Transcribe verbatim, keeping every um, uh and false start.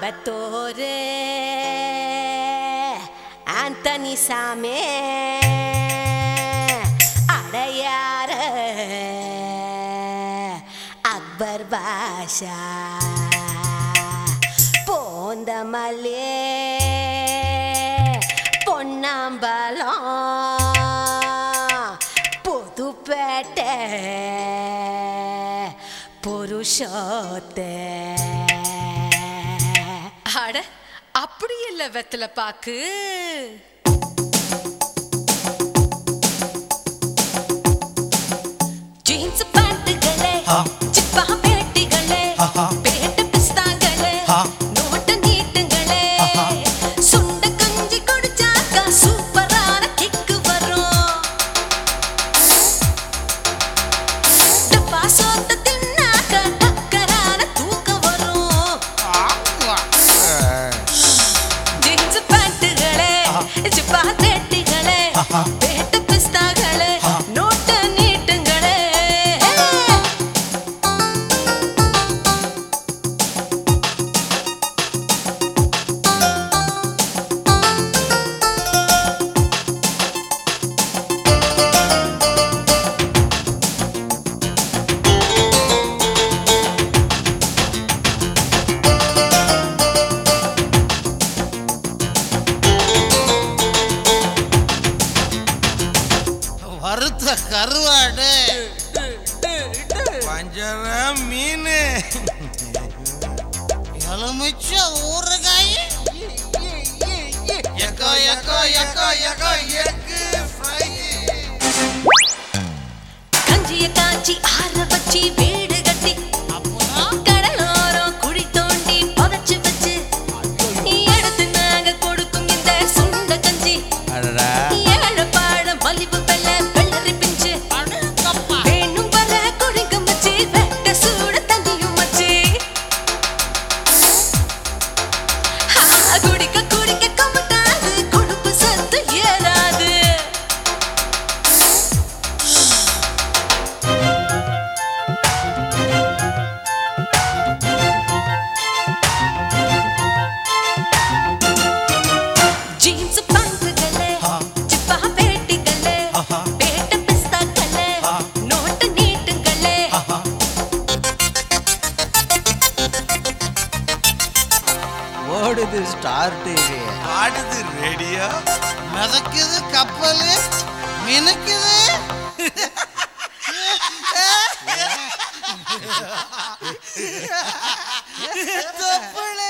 கோயம்பத்தூரு ஆண்டனி சாமி அடையார அக்பர் பாஷா போந்தமல்லே பொன்னாம்பலம் புதுப்பேட்டை புருஷோத்தே. அட அப்படி இல்ல வெத்தல பாக்கு. ஜீன்ஸ் பேண்ட்டுகளே சிப்பா பேட்டிகளே பேட்ட பிஸ்தாங்களே நோட்ட நீட்டுங்களே சுண்ட கஞ்சி குடிச்சாக்கா சூப்பரான கிக்கு வரும். டப்பா சோத்த தின்னாக்கா டக்கரான தூக்கம் வரும். ஜீன்ஸ் பேண்ட்டுகளே சிப்பா பேட்டிகளே பேட்ட பிஸ்தாங்களே நோட்ட நீட்டுங்களே. வறுத்த கருவாடு பஞ்சர மீன் எலுமிச்ச ஊறுகாய் எக்கோ எக்கோ எக்கோ எக்கோ எக்கு ஃப்ரை. கஞ்சிய காய்ச்சி ஆற வச்சு வீடு கட்டி கடலோரம் குழி தோண்டி புதைச்சு வச்சு எடுத்து நாங்க கொடுக்கும் இந்த சுண்ட கஞ்சி ஏழை பாழம் மலிவு வெள்ளை வெள்ளரி பிஞ்சு வேணும் வர குடிக்கும் வச்சு வெட்ட சூட தண்ணியும் வச்சு குடிக்க குடிக்க கமட்டாது கொழுப்பு சத்து ஏறாது. ஜீன்ஸ் பேண்ட்டுகளே சிப்பா பேட்டிகளே பேட்ட பிஸ்தாக்களே நோட்டு நீட்டுங்களே. ஓடுது ஸ்டார் டிவி, ஆடுது ரேடியோ, மிதக்குது கப்பல், மினுக்குது தொப்புள